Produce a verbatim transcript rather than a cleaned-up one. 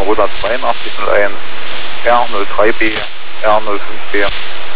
zweihundertzweiundachtzig null eins, R null drei B, R null fünf B.